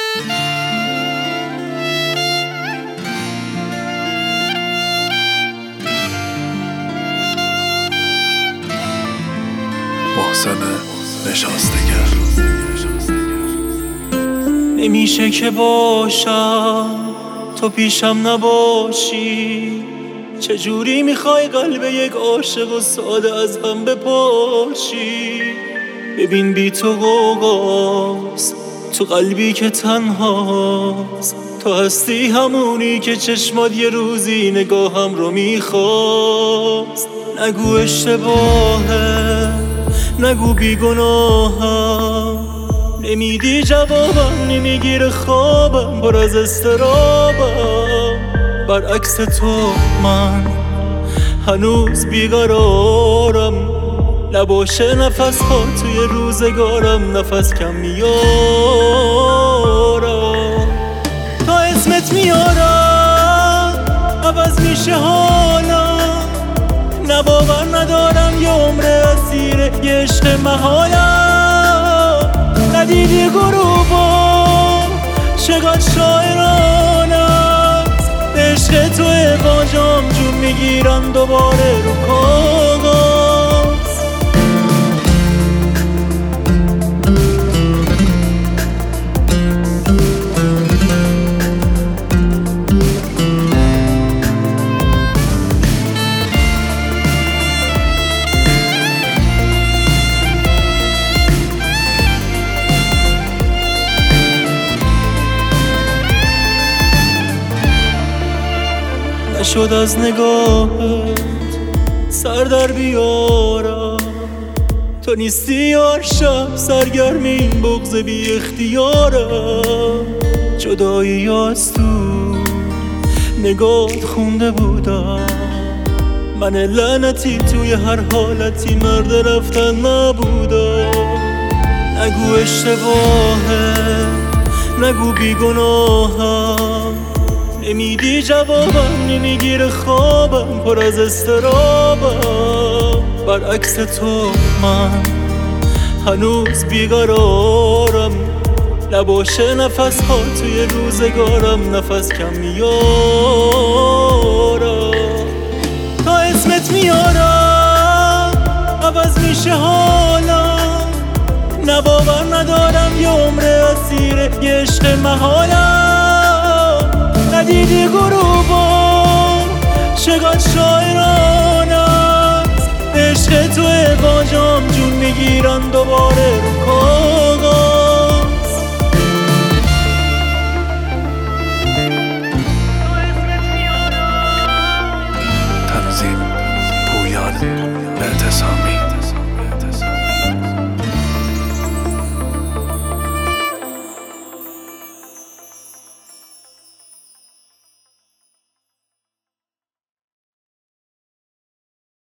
محسن نشاستگر. نمیشه که باشم تو پیشم نباشی، چجوری میخوای قلب یک عاشق و ساده از هم بپاشی؟ ببین بی تو غوغاست تو قلبی که تنهاست، تو هستی همونی که چشمات یه روزی نگاهم رو میخواست. نگو اشتباهه، نگو بیگناهم، نمیدی جوابم، نمیگیره خوابم، پر از استرابم. برعکس تو من هنوز بیقرارم، نباشه نفس ها توی روزگارم، نفس کم میارم. تا اسمت میارم عوض میشه حالم، نه باور ندارم یه عمر اسیر یه عشق محالم. ندیدی غروبم چقدر شاعرانه است، به عشق توی باجام جون میگیرن دوباره رو کاغذ. نشد از نگاهت سر در بیارم، تو نیستی یار شب سرگرم این بغض بی اختیارم. جدایی از تو نگات خونده بودم، من لعنتی توی هر حالتی مرد رفتن نبودم. نگو اشتباهه، نگو بیگناهم، نمیدی جوابم، نمیگیره خوابم، پر از استرابم. برعکس تو من هنوز بیقرارم، نباشه نفس ها توی روزگارم، نفس کم میارم. تا اسمت میارم عوض میشه حالم، نه باور ندارم یه عمر اسیر یه عشق محالم. ندیدی غروبم چقدر شاعرانه است، عشق توی باجام جون میگیرن دوباره رو کار.